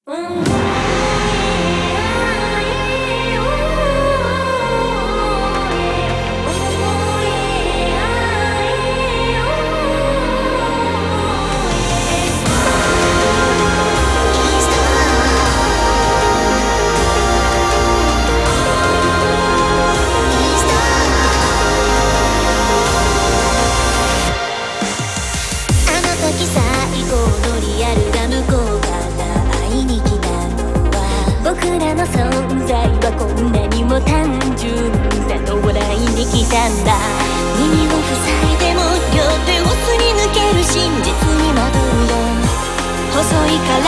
僕らの存在はこんなにも単純だと笑いに来たんだ。耳を塞いでも両手をすり抜ける真実に惑うよ。細い体